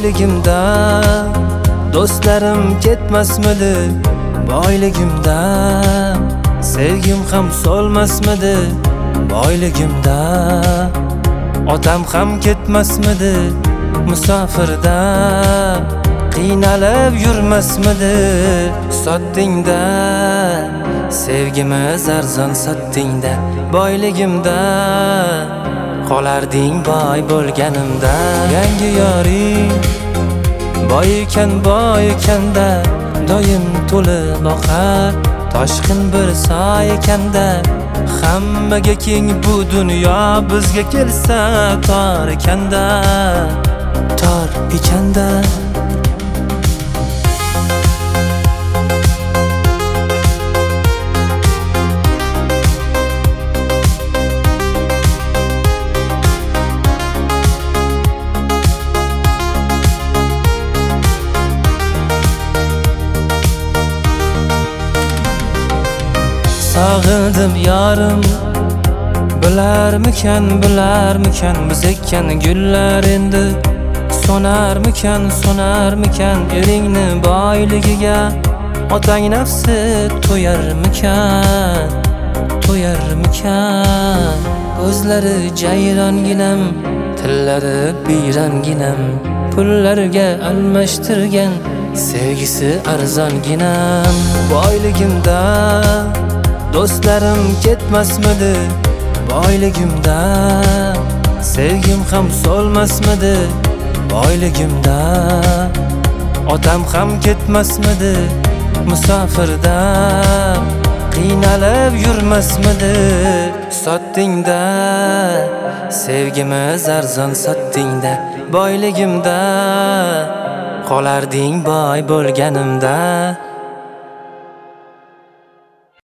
boyligimda do'stlarim ketmasmidi, boyligimda sevgim ham solmasmidi, boyligimda otam ham ketmasmidi, musofirda qiynalib yurmasmidi. Sotdingda sevgimiz arzon, sotdingda boyligimda qolarding boy bo'lganimda. Yangi yoring boy ekanda doim to'lib boqar, toshqin bir soy ekanda hammaga keng bu dunyo, bizga kelsa tor ekanda, tor ekanda. Sağıldım yarım, bilarmikan biz ekkan gullar endi sonarmikan eringni boyligiga otang nafsi to'yarmikan. Ko'zlari jayronginam, tillari biyronginam, pullarga almashtirgan sevgisi arzonginam. Boyligimda do'stlarim ketmasmidi, boyligimda sevgim ham solmasmidi, boyligimda otam ham ketmasmidi, musofirda qiynalib yurmasmidi. Sotdingda sevgimiz arzon, sotdingda boyligimda qolarding boy bo'lganimda.